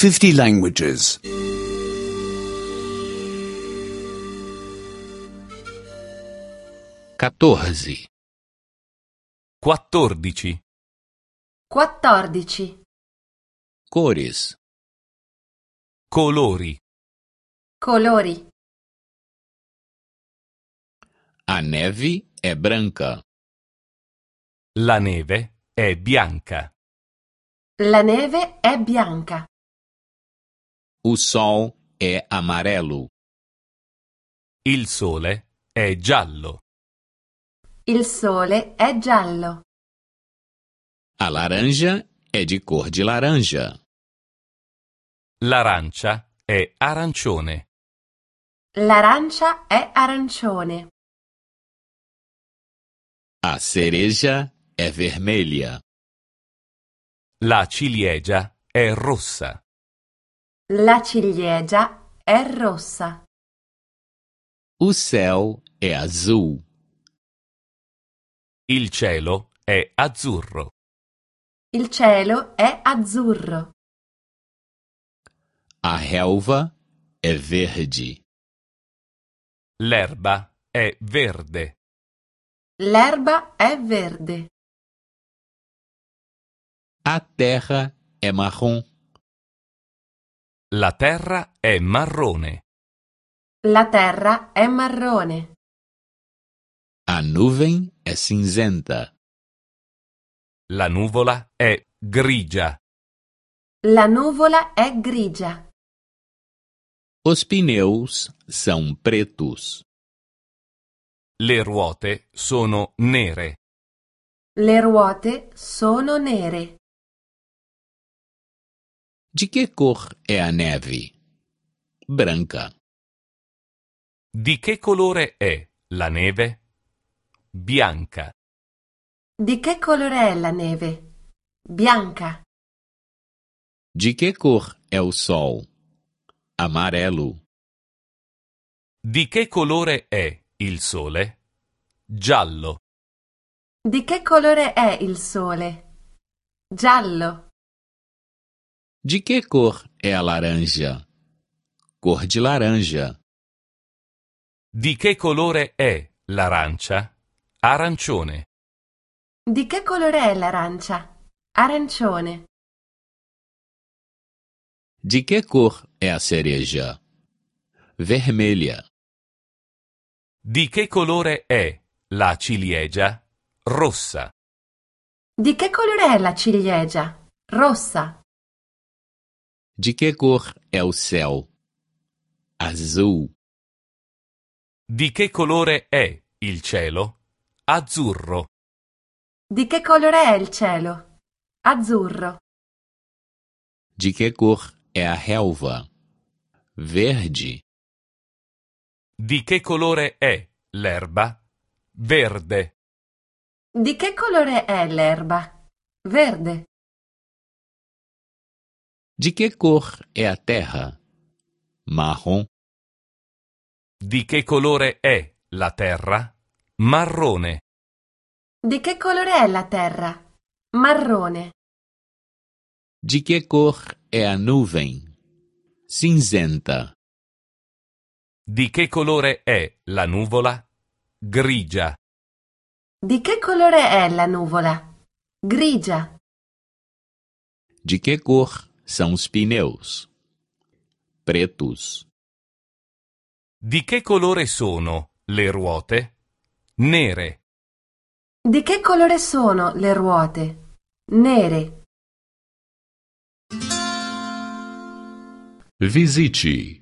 50 languages. 14. 14. 14. Cores. Colori. Colori. A neve é branca. La neve è bianca. La neve è bianca. O sol é amarelo. Il sole è giallo. Il sole è giallo. A laranja é de cor de laranja. L'arancia è arancione. L'arancia è arancione. A cereja é vermelha. La ciliegia è rossa. La ciliegia è rossa. O céu é azul. Il cielo è azzurro. Il cielo è azzurro. A relva é verde. L'erba è verde. L'erba è verde. A terra é marrom. La terra è marrone. La terra è marrone. A nuvem é cinzenta. La nuvola è grigia. La nuvola è grigia. Os pneus são pretos. Le ruote sono nere. Le ruote sono nere. De que cor é a neve? Branca. Di che colore è la neve? Bianca. Di che colore è la neve? Bianca. De que cor é o sol? Amarelo. Di che colore è il sole? Giallo. Di che colore è il sole? Giallo. De que cor é a laranja? Cor de laranja. Di che colore è l'arancia? Arancione. Di che colore è l'arancia? Arancione. De que cor é a cereja? Vermelha. Di che colore è la ciliegia? Rossa. Di che colore è la ciliegia? Rossa. De que cor é o céu? Azul. Di che colore è il cielo? Azzurro. Di che colore è il cielo? Azzurro. De que cor é a relva? Verde. Di che colore è l'erba? Verde. Di che colore è l'erba? Verde. De que cor é a terra? Marrom. Di che colore è la terra? Marrone. Di che colore è la terra? Marrone. De que cor é a nuvem? Cinzenta. Di che colore è la nuvola? Grigia. Di che colore è la nuvola? Grigia. De que cor são os pneus? Pretos. Di che colore sono le ruote? Nere. Di che colore sono le ruote? Nere. Visite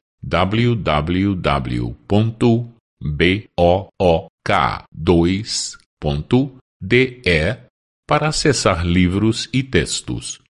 www.book2.de para acessar livros e textos.